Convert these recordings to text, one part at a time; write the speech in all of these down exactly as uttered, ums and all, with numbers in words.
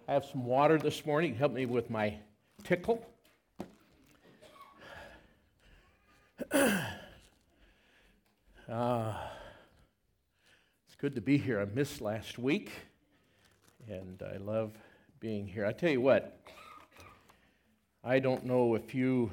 I have some water this morning to help me with my tickle. Uh, it's good to be here. I missed last week, and I love being here. I tell you what, I don't know if you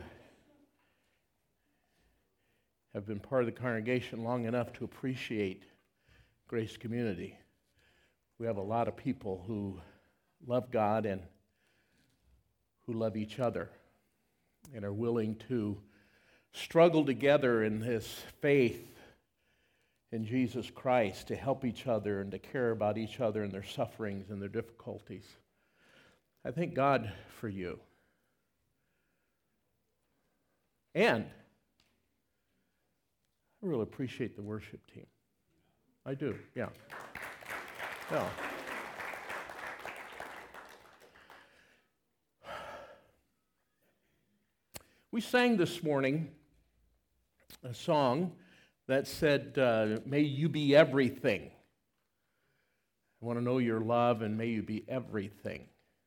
have been part of the congregation long enough to appreciate Grace Community. We have a lot of people who love God and who love each other and are willing to struggle together in this faith in Jesus Christ to help each other and to care about each other and their sufferings and their difficulties. I thank God for you. And I really appreciate the worship team. I do, yeah. Yeah. We sang this morning a song that said, uh, may you be everything. I want to know your love, and may you be everything.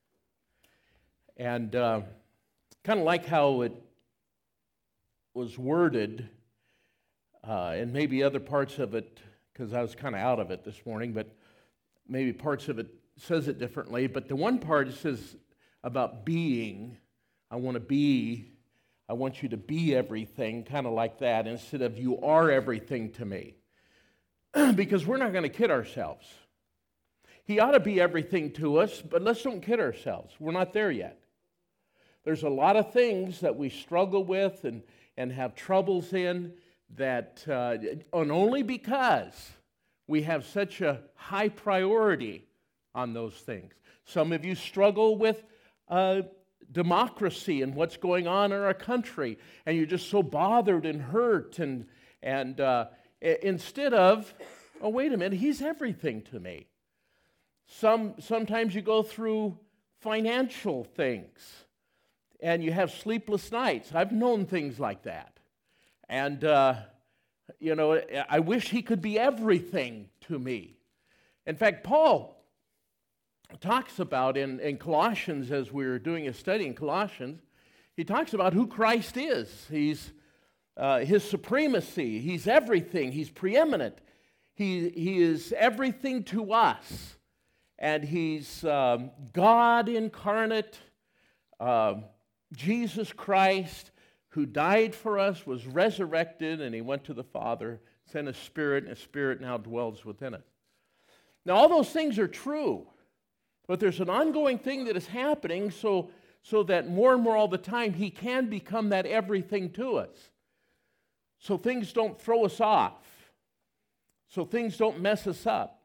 And uh, kind of like how it was worded, uh, and maybe other parts of it, because I was kind of out of it this morning, but maybe parts of it says it differently. But the one part says about being, I want to be, I want you to be everything, kind of like that, instead of you are everything to me. Because we're not going to kid ourselves. He ought to be everything to us, but let's don't kid ourselves. We're not there yet. There's a lot of things that we struggle with and, and have troubles in that, uh, and only because we have such a high priority on those things. Some of you struggle with uh, democracy and what's going on in our country, and you're just so bothered and hurt, and and uh, instead of, oh, wait a minute, he's everything to me. Some sometimes you go through financial things, and you have sleepless nights. I've known things like that, and uh, you know, I wish he could be everything to me. In fact, Paul talks about in, in Colossians, as we were doing a study in Colossians, he talks about who Christ is. He's uh, his supremacy. He's everything. He's preeminent. He, he is everything to us. And he's um, God incarnate, uh, Jesus Christ, who died for us, was resurrected, and he went to the Father, sent a Spirit, and a Spirit now dwells within us. Now, all those things are true. But there's an ongoing thing that is happening so, so that more and more all the time he can become that everything to us. So things don't throw us off. So things don't mess us up.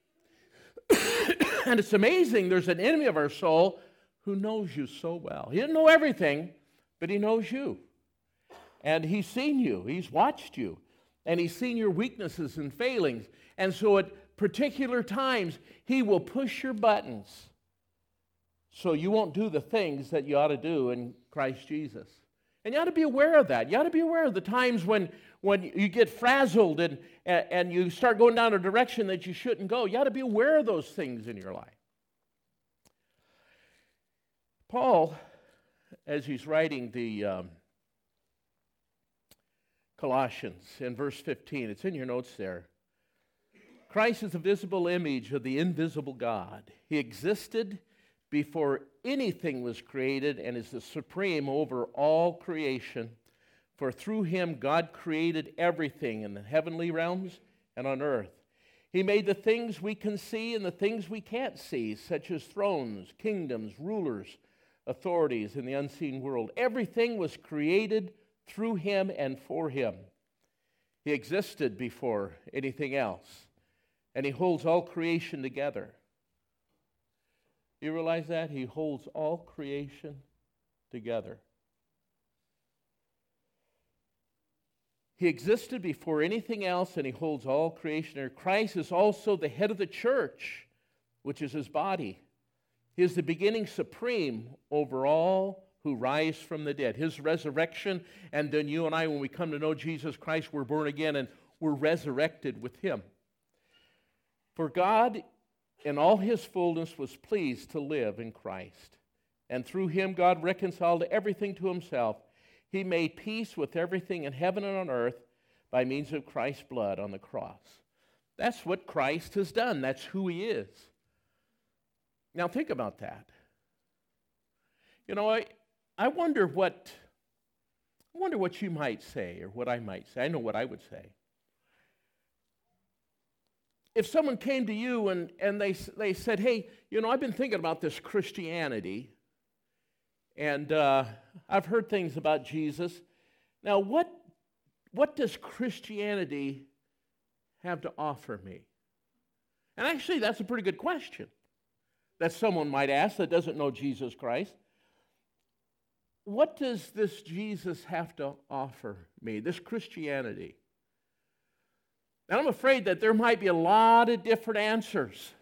And it's amazing, there's an enemy of our soul who knows you so well. He doesn't know everything, but he knows you. And he's seen you. He's watched you. And he's seen your weaknesses and failings. And so at particular times, he will push your buttons so you won't do the things that you ought to do in Christ Jesus. And you ought to be aware of that. You ought to be aware of the times when, when you get frazzled and, and you start going down a direction that you shouldn't go. You ought to be aware of those things in your life. Paul, as he's writing the um, Colossians in verse fifteen, it's in your notes there. Christ is the visible image of the invisible God. He existed before anything was created and is the supreme over all creation. For through him God created everything in the heavenly realms and on earth. He made the things we can see and the things we can't see, such as thrones, kingdoms, rulers, authorities in the unseen world. Everything was created through him and for him. He existed before anything else. And he holds all creation together. You realize that? He holds all creation together. He existed before anything else, and he holds all creation together. Christ is also the head of the church, which is his body. He is the beginning supreme over all who rise from the dead. His resurrection, and then you and I, when we come to know Jesus Christ, we're born again and we're resurrected with him. For God in all his fullness was pleased to live in Christ. And through him God reconciled everything to himself. He made peace with everything in heaven and on earth by means of Christ's blood on the cross. That's what Christ has done. That's who he is. Now think about that. You know, I, I wonder what I wonder what you might say or what I might say. I know what I would say. If someone came to you and, and they, they said, hey, you know, I've been thinking about this Christianity, and uh, I've heard things about Jesus. Now, what, what does Christianity have to offer me? And actually, that's a pretty good question that someone might ask that doesn't know Jesus Christ. What does this Jesus have to offer me, this Christianity? And I'm afraid that there might be a lot of different answers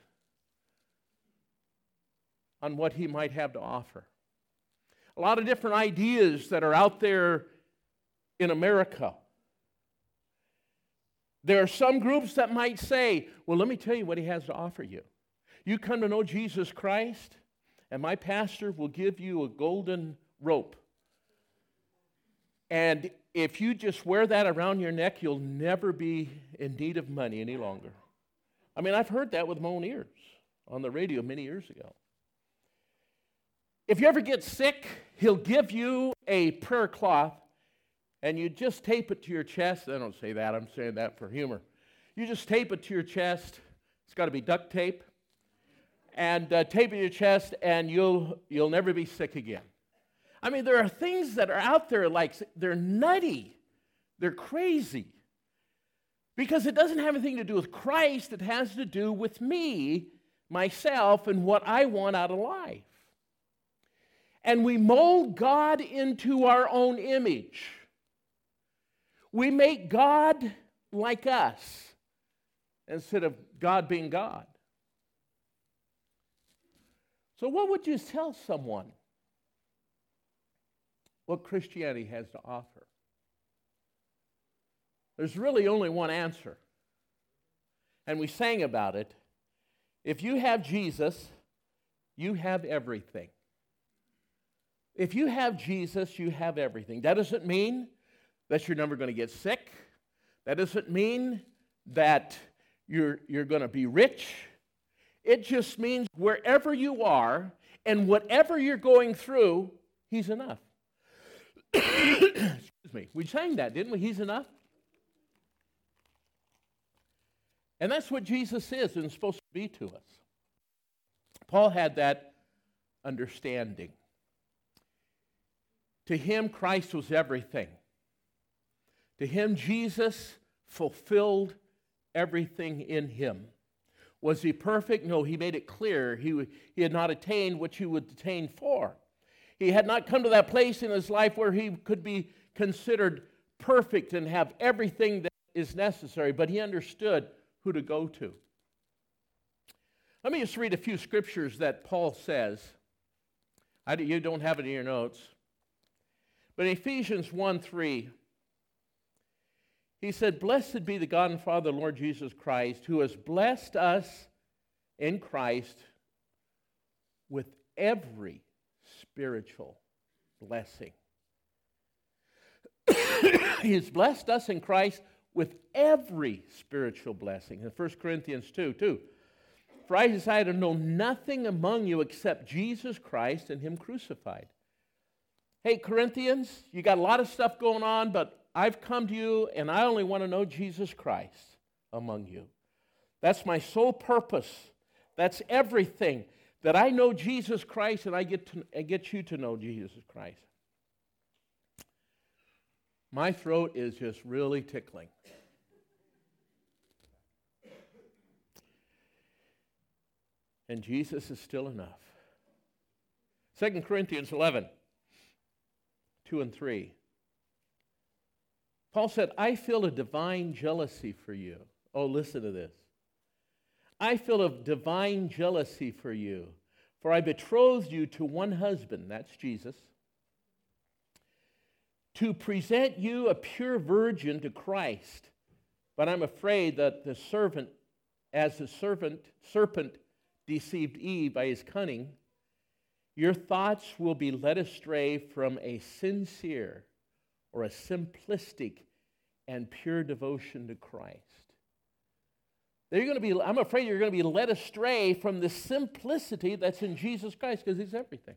on what he might have to offer. A lot of different ideas that are out there in America. There are some groups that might say, well, let me tell you what he has to offer you. You come to know Jesus Christ, and my pastor will give you a golden rope. And if you just wear that around your neck, you'll never be in need of money any longer. I mean, I've heard that with my own ears on the radio many years ago. If you ever get sick, he'll give you a prayer cloth, and you just tape it to your chest. I don't say that. I'm saying that for humor. You just tape it to your chest. It's got to be duct tape. And uh, tape it to your chest, and you'll you'll never be sick again. I mean, there are things that are out there like they're nutty. They're crazy. Because it doesn't have anything to do with Christ. It has to do with me, myself, and what I want out of life. And we mold God into our own image. We make God like us instead of God being God. So what would you tell someone what Christianity has to offer? There's really only one answer. And we sang about it. If you have Jesus, you have everything. If you have Jesus, you have everything. That doesn't mean that you're never going to get sick. That doesn't mean that you're, you're going to be rich. It just means wherever you are and whatever you're going through, he's enough. Excuse me. We sang that, didn't we? He's enough. And that's what Jesus is and is supposed to be to us. Paul had that understanding. To him, Christ was everything. To him, Jesus fulfilled everything in him. Was he perfect? No, he made it clear he, he had not attained what he would attain for. He had not come to that place in his life where he could be considered perfect and have everything that is necessary, but he understood who to go to. Let me just read a few scriptures that Paul says. I, you don't have it in your notes. But in Ephesians one three, he said, "Blessed be the God and Father of the Lord Jesus Christ, who has blessed us in Christ with every spiritual blessing." He has blessed us in Christ with every spiritual blessing. In First Corinthians two, two. "For I desire to know nothing among you except Jesus Christ and him crucified." Hey, Corinthians, you got a lot of stuff going on, but I've come to you, and I only want to know Jesus Christ among you. That's my sole purpose. That's everything. That I know Jesus Christ, and I get to I get you to know Jesus Christ. My throat is just really tickling. And Jesus is still enough. Second Corinthians eleven, two and three. Paul said, "I feel a divine jealousy for you." Oh, listen to this. "I feel a divine jealousy for you, for I betrothed you to one husband," that's Jesus, "to present you a pure virgin to Christ. But I'm afraid that the servant, as the servant serpent deceived Eve by his cunning, your thoughts will be led astray from a sincere or a simplistic and pure devotion to Christ. They're going to be, I'm afraid you're going to be led astray from the simplicity that's in Jesus Christ, because he's everything.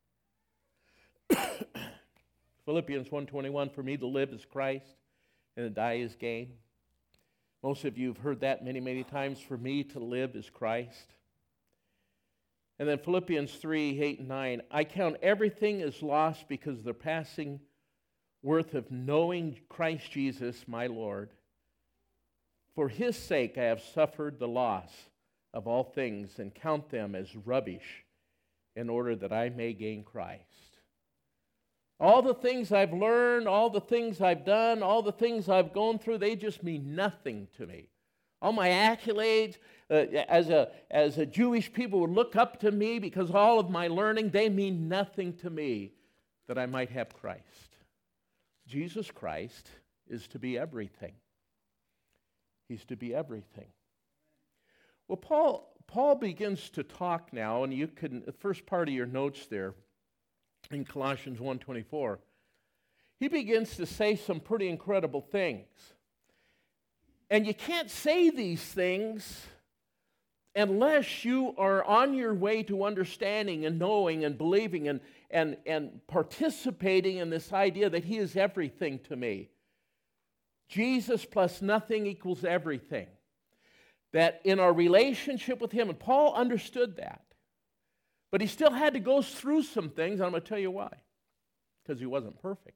Philippians one twenty-one, for me to live is Christ and to die is gain. Most of you have heard that many, many times. For me to live is Christ. And then Philippians three, eight and nine, I count everything as lost because of the passing worth of knowing Christ Jesus, my Lord. For his sake I have suffered the loss of all things and count them as rubbish in order that I may gain Christ. All the things I've learned, all the things I've done, all the things I've gone through, they just mean nothing to me. All my accolades, uh, as a, as a Jewish people would look up to me because all of my learning, they mean nothing to me that I might have Christ. Jesus Christ is to be everything. He's to be everything. Well, Paul, Paul begins to talk now, and you can, the first part of your notes there, in Colossians one twenty-four, he begins to say some pretty incredible things. And you can't say these things unless you are on your way to understanding and knowing and believing and, and, and participating in this idea that he is everything to me. Jesus plus nothing equals everything. That in our relationship with him, and Paul understood that. But he still had to go through some things, and I'm going to tell you why. Because he wasn't perfect.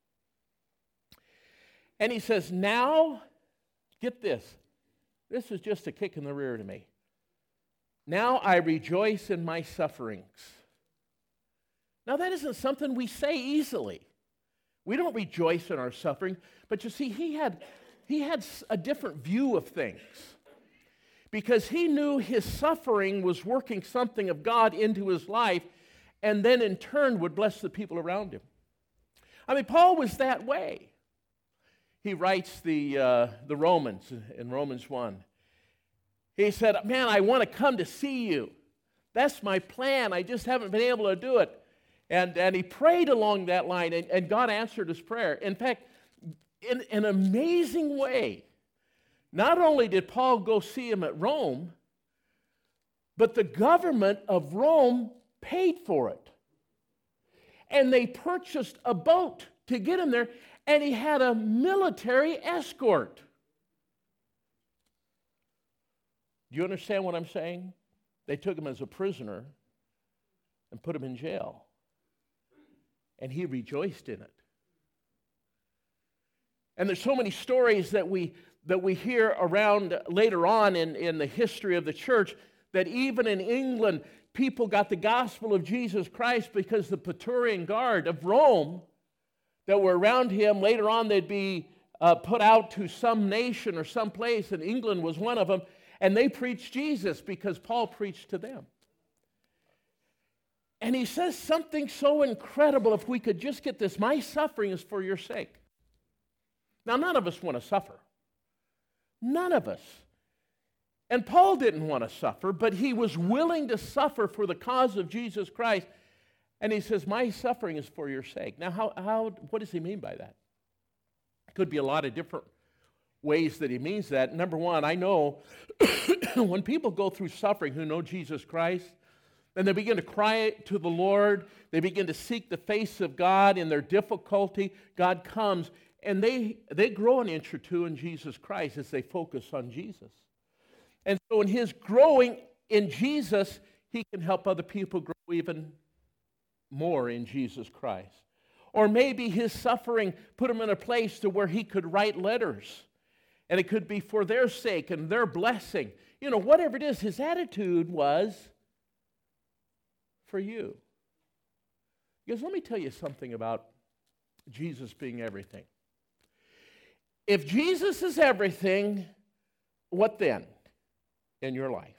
And he says, now, get this. This is just a kick in the rear to me. Now I rejoice in my sufferings. Now that isn't something we say easily. We don't rejoice in our suffering. But you see, he had, he had a different view of things. Because he knew his suffering was working something of God into his life, and then in turn would bless the people around him. I mean, Paul was that way. He writes the, uh, the Romans in Romans one. He said, man, I want to come to see you. That's my plan. I just haven't been able to do it. And, and he prayed along that line, and, and God answered his prayer. In fact, in, in an amazing way, not only did Paul go see him at Rome, but the government of Rome paid for it. And they purchased a boat to get him there, and he had a military escort. Do you understand what I'm saying? They took him as a prisoner and put him in jail. And he rejoiced in it. And there's so many stories that we that we hear around later on in, in the history of the church, that even in England, people got the gospel of Jesus Christ because the Praetorian Guard of Rome that were around him, later on they'd be uh, put out to some nation or some place, and England was one of them, and they preached Jesus because Paul preached to them. And he says something so incredible, if we could just get this, my suffering is for your sake. Now, none of us want to suffer. None of us. And Paul didn't want to suffer, but he was willing to suffer for the cause of Jesus Christ. And he says, my suffering is for your sake. Now, how, how, what does he mean by that? It could be a lot of different ways that he means that. Number one, I know when people go through suffering who know Jesus Christ, and they begin to cry to the Lord, they begin to seek the face of God in their difficulty, God comes. And they, they grow an inch or two in Jesus Christ as they focus on Jesus. And so in his growing in Jesus, he can help other people grow even more in Jesus Christ. Or maybe his suffering put him in a place to where he could write letters. And it could be for their sake and their blessing. You know, whatever it is, his attitude was for you. Because let me tell you something about Jesus being everything. If Jesus is everything, what then in your life?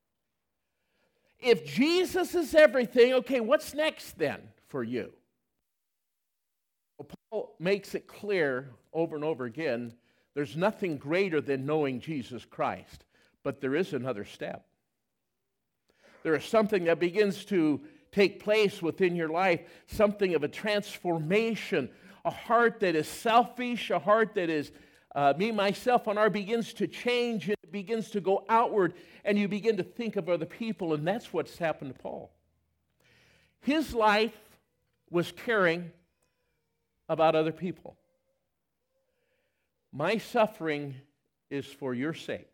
If Jesus is everything, okay, what's next then for you? Well, Paul makes it clear over and over again, there's nothing greater than knowing Jesus Christ, but there is another step. There is something that begins to take place within your life, something of a transformation, a heart that is selfish, a heart that is uh, me, myself, and our begins to change, and it begins to go outward, and you begin to think of other people, and that's what's happened to Paul. His life was caring about other people. My suffering is for your sake.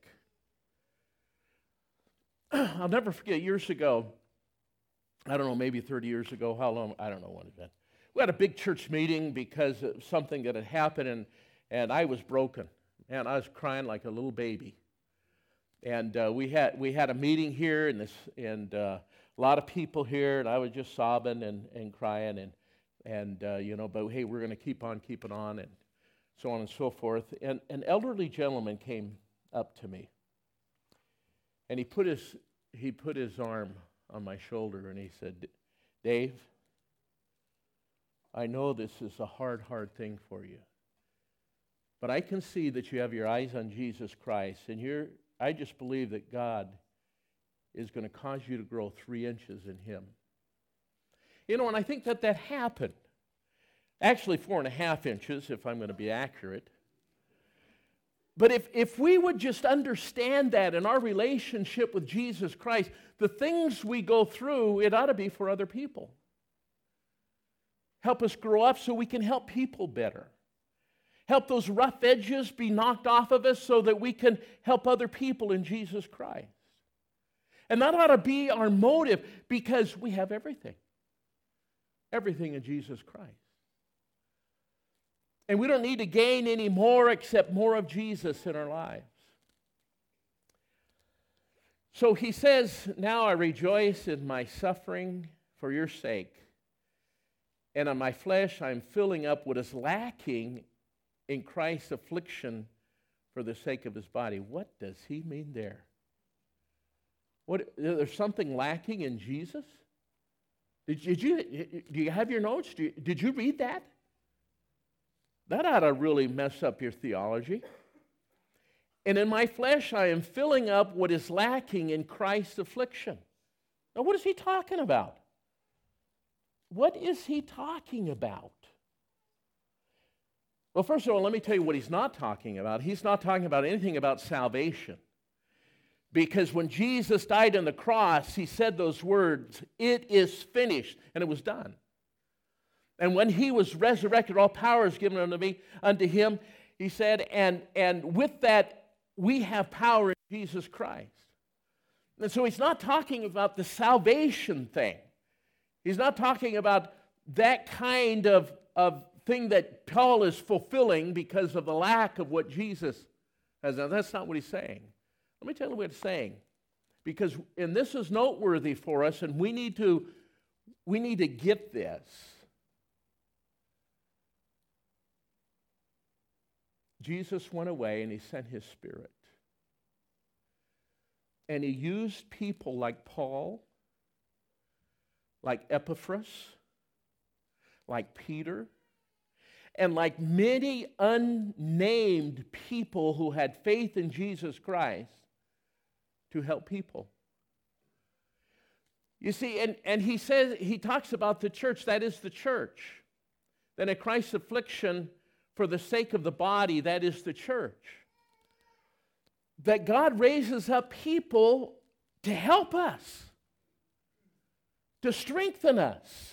I'll never forget, years ago, I don't know, maybe thirty years ago, how long, I don't know when it's been. We had a big church meeting because of something that had happened, and, and I was broken. Man, I was crying like a little baby. And uh, we had we had a meeting here, and this and uh, a lot of people here, and I was just sobbing and, and crying, and and uh, you know, but hey, we're going to keep on keeping on, and so on and so forth. And an elderly gentleman came up to me, and he put his he put his arm on my shoulder, and he said, "Dave, I know this is a hard, hard thing for you, but I can see that you have your eyes on Jesus Christ, and you're, I just believe that God is going to cause you to grow three inches in Him." You know, and I think that that happened. Actually, four and a half inches, if I'm going to be accurate. But if, if we would just understand that in our relationship with Jesus Christ, the things we go through, it ought to be for other people. Help us grow up so we can help people better. Help those rough edges be knocked off of us so that we can help other people in Jesus Christ. And that ought to be our motive, because we have everything. Everything in Jesus Christ. And we don't need to gain any more except more of Jesus in our lives. So he says, "Now I rejoice in my suffering for your sake. And on my flesh I am filling up what is lacking in Christ's affliction for the sake of His body." What does he mean there? What, there's something lacking in Jesus? Did, did you, do you have your notes? You, did you read that? That ought to really mess up your theology. "And in my flesh I am filling up what is lacking in Christ's affliction." Now, what is he talking about? What is he talking about? Well, first of all, let me tell you what he's not talking about. He's not talking about anything about salvation. Because when Jesus died on the cross, he said those words, "It is finished," and it was done. And when he was resurrected, all power is given unto me, unto him, he said, and, and with that, we have power in Jesus Christ. And so he's not talking about the salvation thing. He's not talking about that kind of, of thing that Paul is fulfilling because of the lack of what Jesus has done. That's not what he's saying. Let me tell you what he's saying. Because, and this is noteworthy for us, and we need to, we need to get this. Jesus went away and he sent his Spirit. And he used people like Paul, like Epaphras, like Peter, and like many unnamed people who had faith in Jesus Christ to help people. You see, and, and he says, he talks about the church, that is the church. Then at Christ's affliction, for the sake of the body, that is the church. That God raises up people to help us, to strengthen us.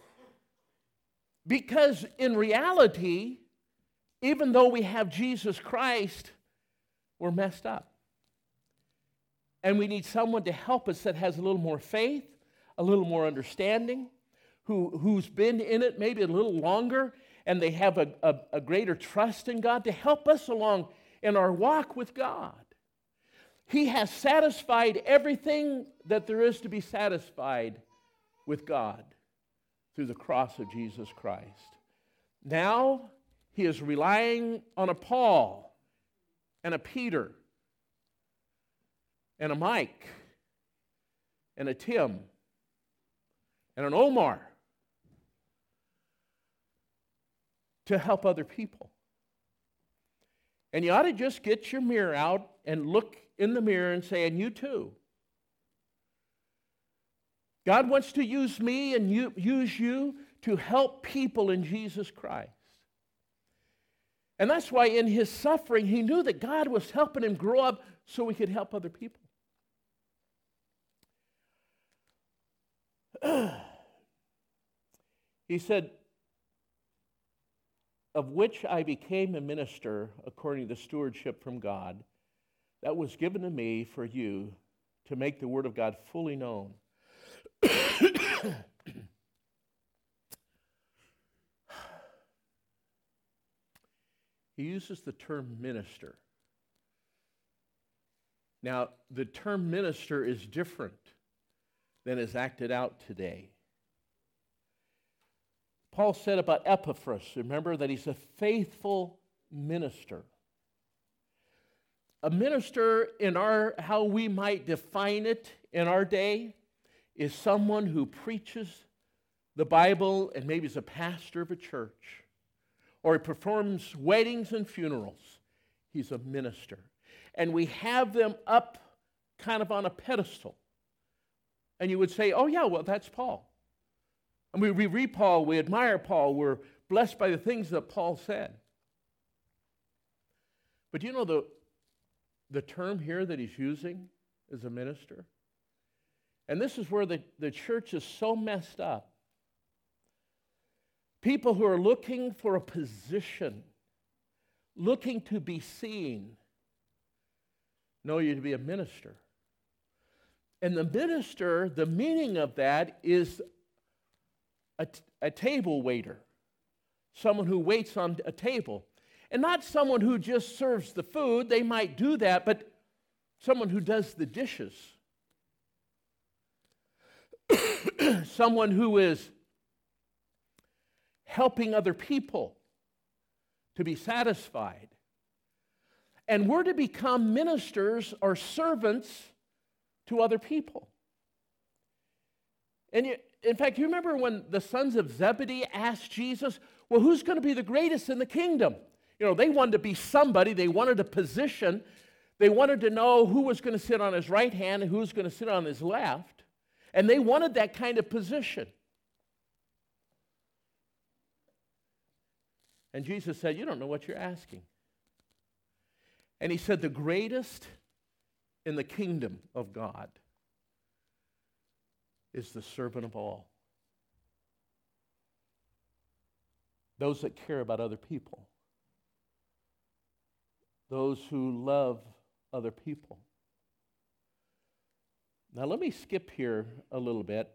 Because in reality, even though we have Jesus Christ, we're messed up. And we need someone to help us that has a little more faith, a little more understanding, who, who's been in it maybe a little longer, and they have a, a, a greater trust in God to help us along in our walk with God. He has satisfied everything that there is to be satisfied with God through the cross of Jesus Christ. Now he is relying on a Paul and a Peter and a Mike and a Tim and an Omar to help other people. And you ought to just get your mirror out and look in the mirror and say, and you too. God wants to use me and you, use you to help people in Jesus Christ. And that's why in his suffering, he knew that God was helping him grow up so he could help other people. He said, of which I became a minister according to stewardship from God, that was given to me for you to make the word of God fully known. He uses the term minister. Now, the term minister is different than is acted out today. Paul said about Epaphras, remember, that he's a faithful minister. A minister, in our, how we might define it in our day, is someone who preaches the Bible and maybe is a pastor of a church, or he performs weddings and funerals. He's a minister. And we have them up kind of on a pedestal. And you would say, oh yeah, well, that's Paul. And we, we read Paul, we admire Paul, we're blessed by the things that Paul said. But you know the, the term here that he's using is a minister? And this is where the, the church is so messed up. People who are looking for a position, looking to be seen, know you to be a minister. And the minister, the meaning of that is a, a table waiter, someone who waits on a table. And not someone who just serves the food, they might do that, but someone who does the dishes. Someone who is helping other people to be satisfied. And we're to become ministers or servants to other people. And you, in fact, you remember when the sons of Zebedee asked Jesus, well, who's going to be the greatest in the kingdom? You know, they wanted to be somebody. They wanted a position. They wanted to know who was going to sit on his right hand and who was going to sit on his left. And they wanted that kind of position. And Jesus said, you don't know what you're asking. And he said, the greatest in the kingdom of God is the servant of all. Those that care about other people. Those who love other people. Now let me skip here a little bit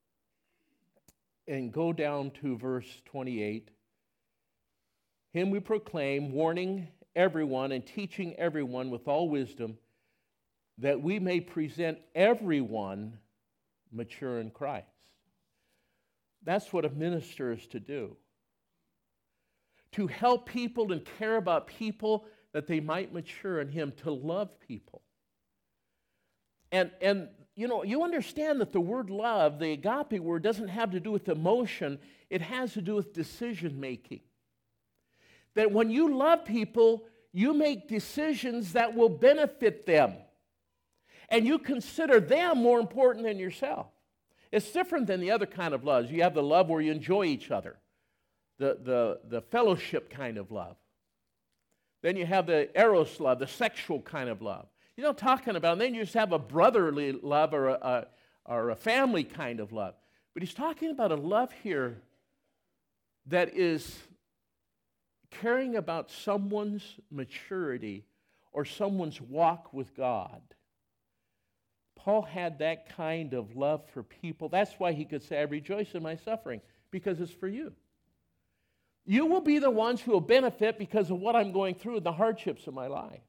and go down to verse twenty-eight. Him we proclaim, warning everyone and teaching everyone with all wisdom, that we may present everyone mature in Christ. That's what a minister is to do. To help people and care about people that they might mature in him, to love people. And, and you know, you understand that the word love, the agape word, doesn't have to do with emotion. It has to do with decision making. That when you love people, you make decisions that will benefit them. And you consider them more important than yourself. It's different than the other kind of loves. You have the love where you enjoy each other, the, the, the fellowship kind of love. Then you have the eros love, the sexual kind of love. You know what I'm talking about? And then you just have a brotherly love or a, a, or a family kind of love. But he's talking about a love here that is caring about someone's maturity or someone's walk with God. Paul had that kind of love for people. That's why he could say, I rejoice in my suffering, because it's for you. You will be the ones who will benefit because of what I'm going through and the hardships of my life.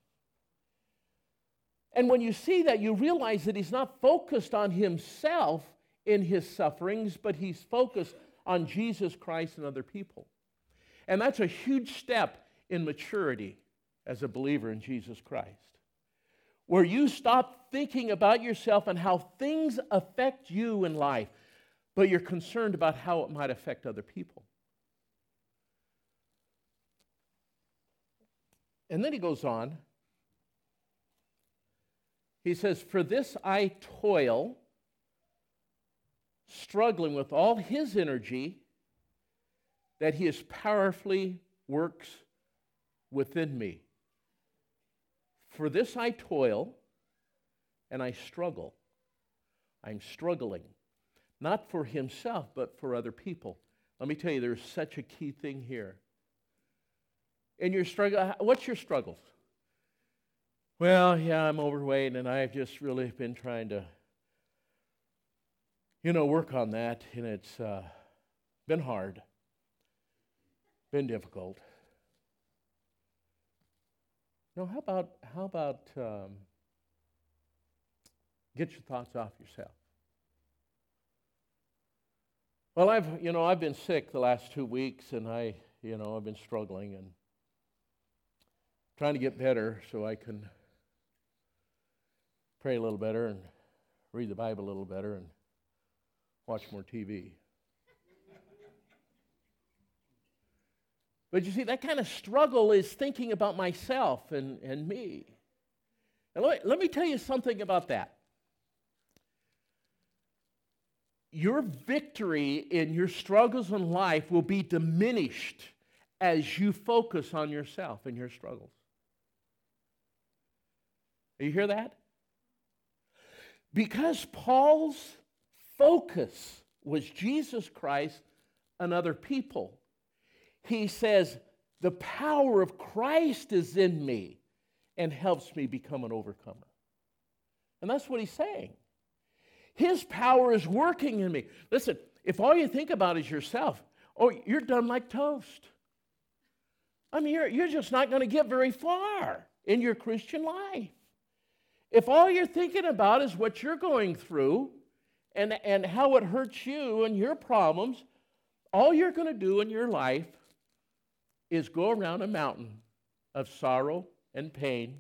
And when you see that, you realize that he's not focused on himself in his sufferings, but he's focused on Jesus Christ and other people. And that's a huge step in maturity as a believer in Jesus Christ, where you stop thinking about yourself and how things affect you in life, but you're concerned about how it might affect other people. And then he goes on. He says, for this I toil, struggling with all his energy, that he is powerfully works within me. For this I toil, and I struggle. I'm struggling, not for himself, but for other people. Let me tell you, there's such a key thing here. In your struggle, what's your struggles? Well, yeah, I'm overweight, and I've just really been trying to, you know, work on that, and it's uh, been hard, been difficult. No, how about how about um, get your thoughts off yourself? Well, I've you know I've been sick the last two weeks, and I you know I've been struggling and trying to get better so I can pray a little better and read the Bible a little better and watch more T V. But you see, that kind of struggle is thinking about myself and, and me. And let, let me tell you something about that. Your victory in your struggles in life will be diminished as you focus on yourself and your struggles. You hear that? Because Paul's focus was Jesus Christ and other people, he says, the power of Christ is in me and helps me become an overcomer. And that's what he's saying. His power is working in me. Listen, if all you think about is yourself, oh, you're done like toast. I mean, you're, you're just not going to get very far in your Christian life. If all you're thinking about is what you're going through and, and how it hurts you and your problems, all you're going to do in your life is go around a mountain of sorrow and pain.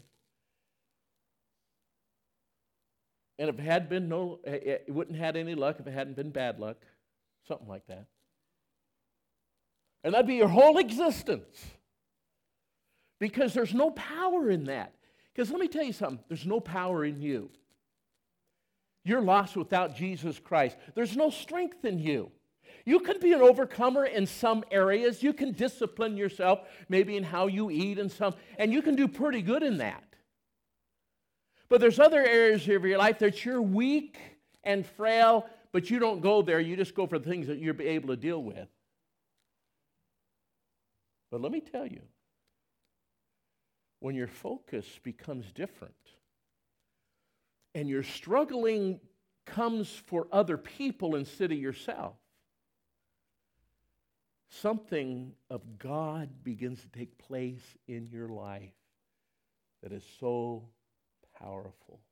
And if it had been no, it wouldn't have had any luck if it hadn't been bad luck, something like that. And that'd be your whole existence. Because there's no power in that. Because let me tell you something, there's no power in you. You're lost without Jesus Christ. There's no strength in you. You can be an overcomer in some areas. You can discipline yourself, maybe in how you eat and some, and you can do pretty good in that. But there's other areas of your life that you're weak and frail, but you don't go there. You just go for the things that you're able to deal with. But let me tell you, when your focus becomes different and your struggling comes for other people instead of yourself, something of God begins to take place in your life that is so powerful,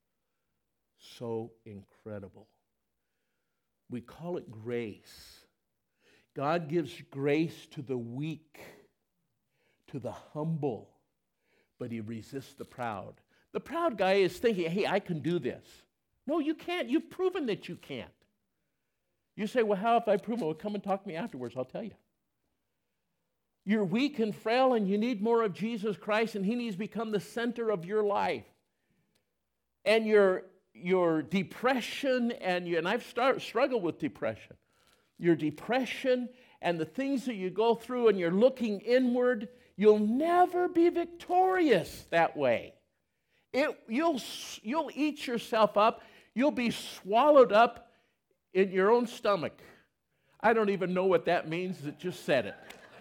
so incredible. We call it grace. God gives grace to the weak, to the humble, but he resists the proud. The proud guy is thinking, hey, I can do this. No, you can't. You've proven that you can't. You say, well, how have I proven? Well, come and talk to me afterwards. I'll tell you. You're weak and frail, and you need more of Jesus Christ, and he needs to become the center of your life. And your, your depression, and, you, and I've start, struggled with depression. Your depression and the things that you go through, and you're looking inward, you'll never be victorious that way. It, you'll, you'll eat yourself up. You'll be swallowed up in your own stomach. I don't even know what that means. It just said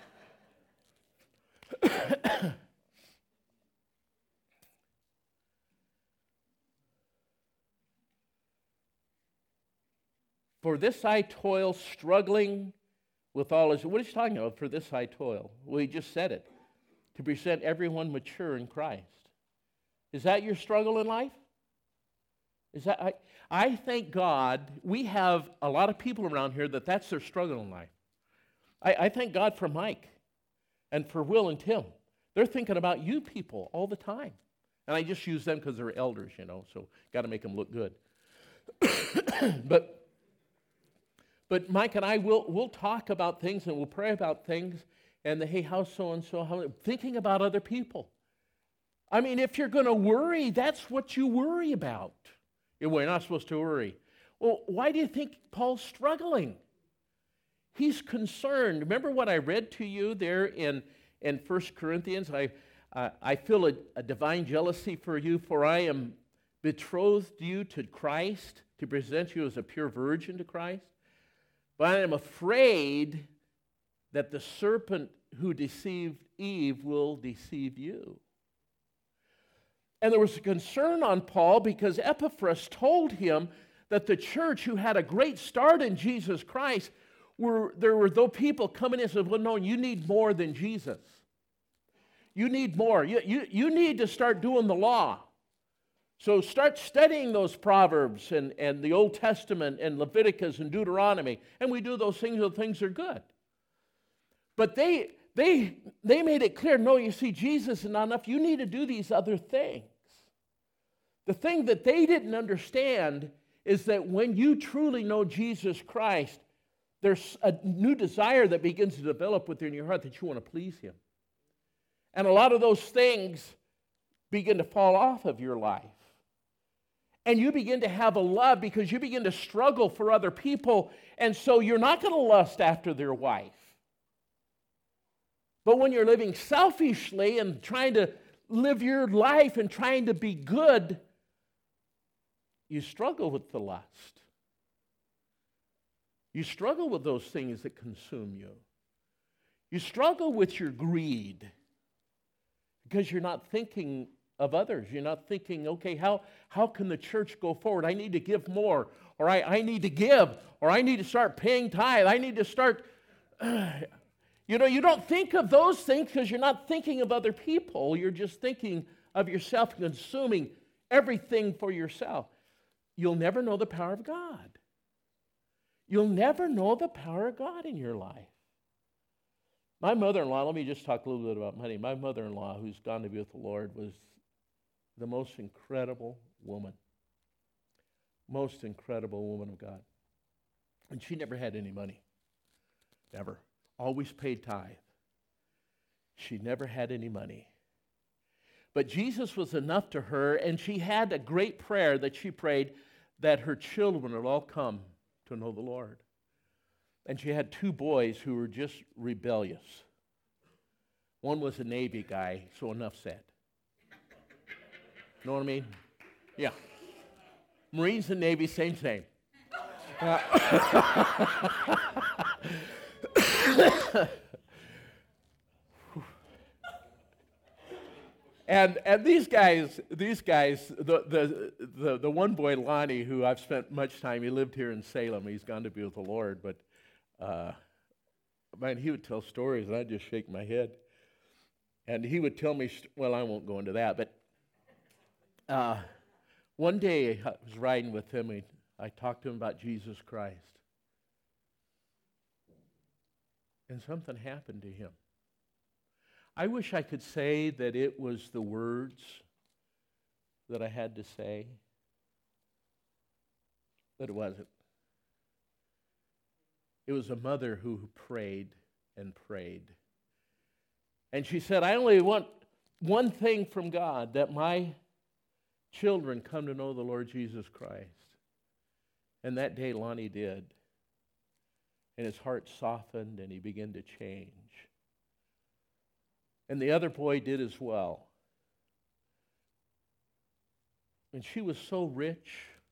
it. For this I toil, struggling with all his... What is he talking about? For this I toil. Well, he just said it. To present everyone mature in Christ. Is that your struggle in life? Is that... I, I thank God we have a lot of people around here that that's their struggle in life. I, I thank God for Mike and for Will and Tim. They're thinking about you people all the time. And I just use them because they're elders, you know, so got to make them look good. but but Mike and I will we'll talk about things and we'll pray about things and the, hey, how's so-and-so? How, thinking about other people. I mean, if you're going to worry, that's what you worry about. We're not supposed to worry. Well, why do you think Paul's struggling? He's concerned. Remember what I read to you there in, in First Corinthians? I, uh, I feel a, a divine jealousy for you, for I am betrothed you to Christ, to present you as a pure virgin to Christ. But I am afraid that the serpent who deceived Eve will deceive you. And there was a concern on Paul because Epaphras told him that the church, who had a great start in Jesus Christ, were there were those people coming in and said, well, no, you need more than Jesus. You need more. You, you, you need to start doing the law. So start studying those Proverbs and, and the Old Testament and Leviticus and Deuteronomy. And we do those things, those things are good. But they, they, they made it clear, no, you see, Jesus is not enough. You need to do these other things. The thing that they didn't understand is that when you truly know Jesus Christ, there's a new desire that begins to develop within your heart that you want to please Him. And a lot of those things begin to fall off of your life. And you begin to have a love because you begin to struggle for other people. And so you're not going to lust after their wife. But when you're living selfishly and trying to live your life and trying to be good, you struggle with the lust. You struggle with those things that consume you. You struggle with your greed because you're not thinking of others. You're not thinking, okay, how, how can the church go forward? I need to give more, or I, I need to give, or I need to start paying tithe. I need to start, uh, you know, you don't think of those things because you're not thinking of other people. You're just thinking of yourself, consuming everything for yourself. You'll never know the power of God. You'll never know the power of God in your life. My mother-in-law, let me just talk a little bit about money. My mother-in-law, who's gone to be with the Lord, was the most incredible woman. Most incredible woman of God. And she never had any money. Never. Always paid tithe. She never had any money. But Jesus was enough to her, and she had a great prayer that she prayed that her children would all come to know the Lord. And she had two boys who were just rebellious. One was a Navy guy, so enough said. Know what I mean? Yeah. Marines and Navy, same, same. Uh, and and these guys, these guys, the, the the the one boy, Lonnie, who I've spent much time, he lived here in Salem. He's gone to be with the Lord, but uh, man, he would tell stories, and I'd just shake my head. And he would tell me, well, I won't go into that, but uh, one day I was riding with him, and I talked to him about Jesus Christ. And something happened to him. I wish I could say that it was the words that I had to say, but it wasn't. It was a mother who prayed and prayed. And she said, I only want one thing from God, that my children come to know the Lord Jesus Christ. And that day Lonnie did. And his heart softened and he began to change. And the other boy did as well. And she was so rich.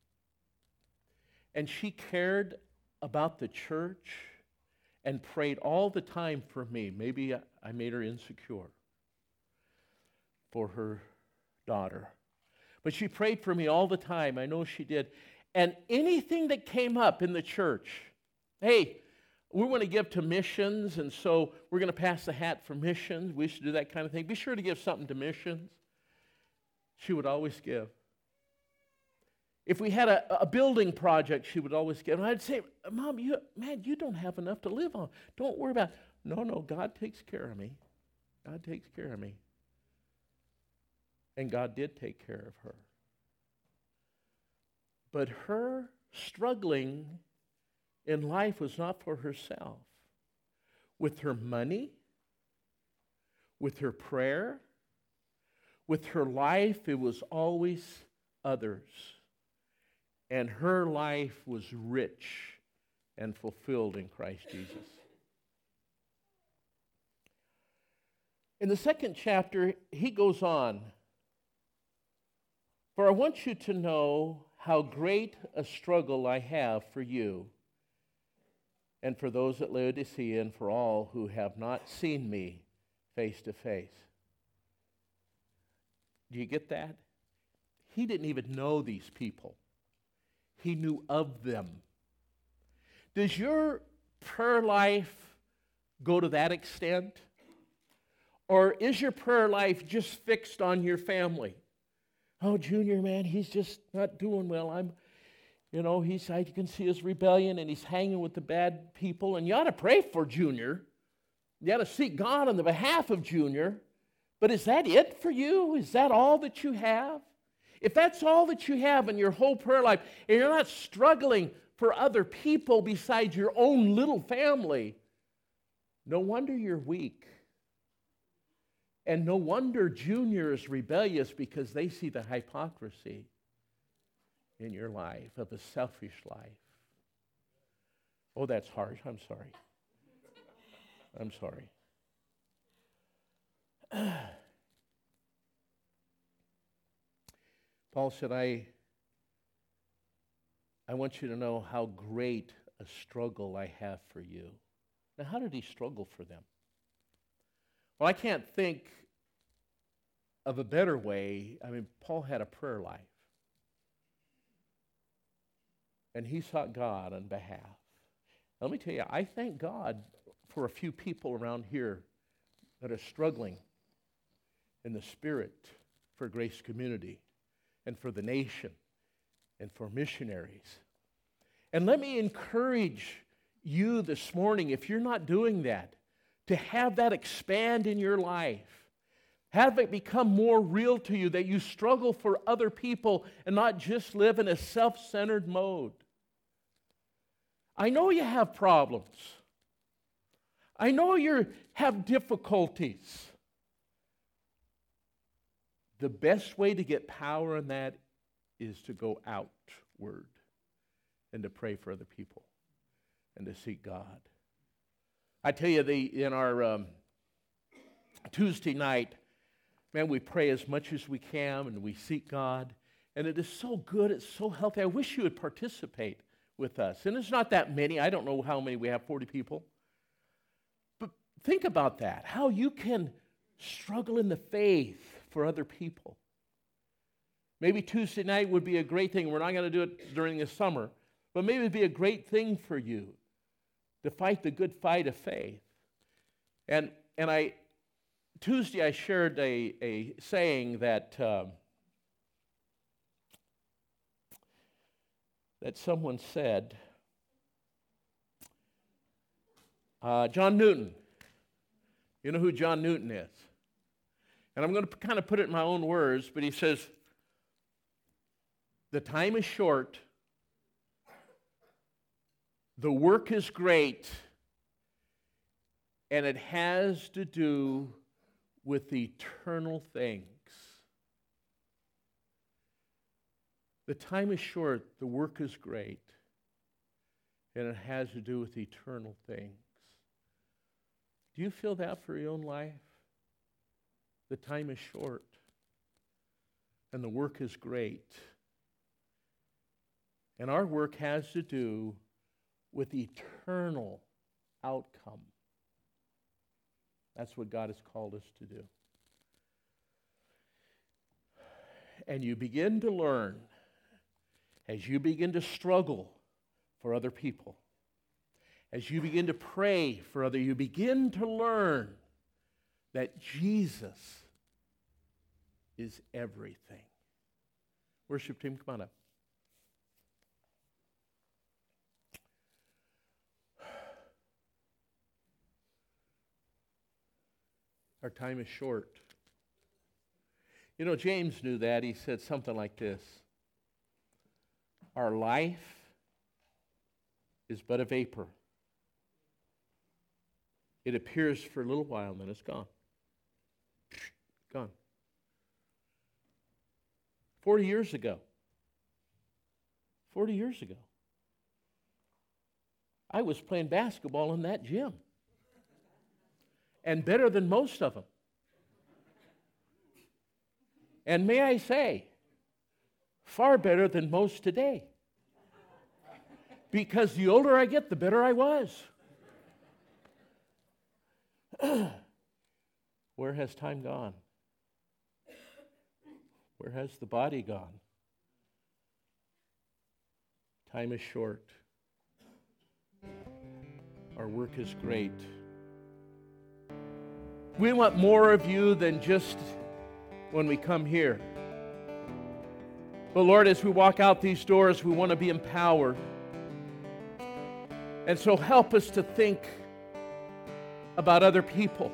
And she cared about the church and prayed all the time for me. Maybe I made her insecure for her daughter. But she prayed for me all the time. I know she did. And anything that came up in the church, hey, we want to give to missions, and so we're going to pass the hat for missions. We should do that kind of thing. Be sure to give something to missions. She would always give. If we had a, a building project, she would always give. And I'd say, Mom, you, man, you don't have enough to live on. Don't worry about it. No, no, God takes care of me. God takes care of me. And God did take care of her. But her struggling in life was not for herself. With her money, with her prayer, with her life, it was always others. and her life was rich and fulfilled in Christ Jesus. In the second chapter, he goes on, "For I want you to know how great a struggle I have for you and for those at Laodicea and for all who have not seen me face to face." Do you get that? He didn't even know these people. He knew of them. Does your prayer life go to that extent? Or is your prayer life just fixed on your family? Oh, Junior, man, he's just not doing well. I'm, you know, he's, I can see his rebellion and he's hanging with the bad people. And you ought to pray for Junior. You ought to seek God on the behalf of Junior. But is that it for you? Is that all that you have? If that's all that you have in your whole prayer life, and you're not struggling for other people besides your own little family, no wonder you're weak. And no wonder Junior is rebellious, because they see the hypocrisy in your life of a selfish life. Oh, that's harsh. I'm sorry. I'm sorry. Paul said, I, I want you to know how great a struggle I have for you. Now, how did he struggle for them? Well, I can't think of a better way. I mean, Paul had a prayer life. And he sought God on behalf. Let me tell you, I thank God for a few people around here that are struggling in the spirit for Grace Community and for the nation and for missionaries. And let me encourage you this morning, if you're not doing that, to have that expand in your life. Have it become more real to you that you struggle for other people and not just live in a self-centered mode. I know you have problems. I know you have difficulties. The best way to get power in that is to go outward and to pray for other people and to seek God. I tell you, the, in our um, Tuesday night, man, we pray as much as we can and we seek God. And it is so good. It's so healthy. I wish you would participate with us. And it's not that many. I don't know how many we have, forty people. But think about that, how you can struggle in the faith for other people. Maybe Tuesday night would be a great thing. We're not going to do it during the summer. But maybe it would be a great thing for you to fight the good fight of faith. And and I, Tuesday I shared a, a saying that um, that someone said. Uh, John Newton. You know who John Newton is? And I'm going to kind of put it in my own words, but he says, the time is short, the work is great, and it has to do with eternal things. The time is short, the work is great, and it has to do with eternal things. Do you feel that for your own life? The time is short, and the work is great. And our work has to do with eternal outcome. That's what God has called us to do. And you begin to learn, as you begin to struggle for other people, as you begin to pray for others, you begin to learn that Jesus is everything. Worship team, come on up. Our time is short. You know, James knew that. He said something like this: our life is but a vapor. It appears for a little while, and then it's gone. Gone. Forty years ago, forty years ago. I was playing basketball in that gym. And better than most of them. And may I say, far better than most today. Because the older I get, the better I was. Where has time gone? Where has the body gone? Time is short. Our work is great. We want more of you than just when we come here. But Lord, as we walk out these doors, we want to be empowered. And so help us to think about other people.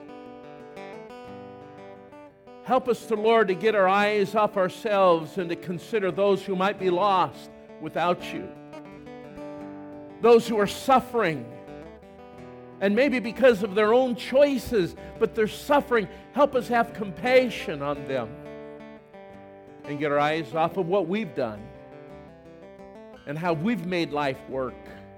Help us, to Lord, to get our eyes off ourselves and to consider those who might be lost without you. Those who are suffering, and maybe because of their own choices, but they're suffering. Help us have compassion on them and get our eyes off of what we've done and how we've made life work.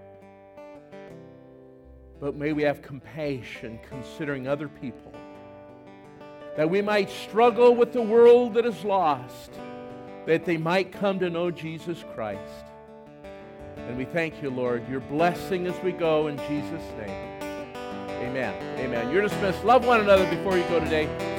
But may we have compassion considering other people, that we might struggle with the world that is lost, that they might come to know Jesus Christ. And we thank you, Lord, your blessing as we go in Jesus' name. Amen. Amen. You're dismissed. Love one another before you go today.